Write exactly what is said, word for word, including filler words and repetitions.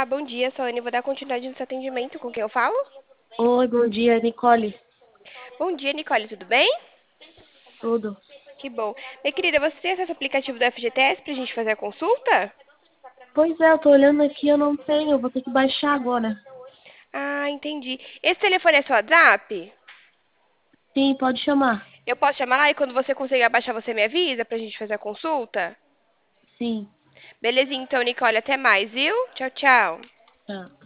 Olá, bom dia, Solane. Vou dar continuidade nesse atendimento com quem eu falo? Oi, bom dia, Nicole. Bom dia, Nicole, tudo bem? Tudo? Que bom. Minha querida, você tem acesso ao aplicativo do F G T S pra gente fazer a consulta? Pois é, eu tô olhando aqui, eu não tenho, eu vou ter que baixar agora. Ah, entendi. Esse telefone é seu WhatsApp? Sim, pode chamar. Eu posso chamar lá e quando você conseguir abaixar, você me avisa pra gente fazer a consulta? Sim, Belezinha, então, Nicole, até mais, viu? Tchau, tchau. tá.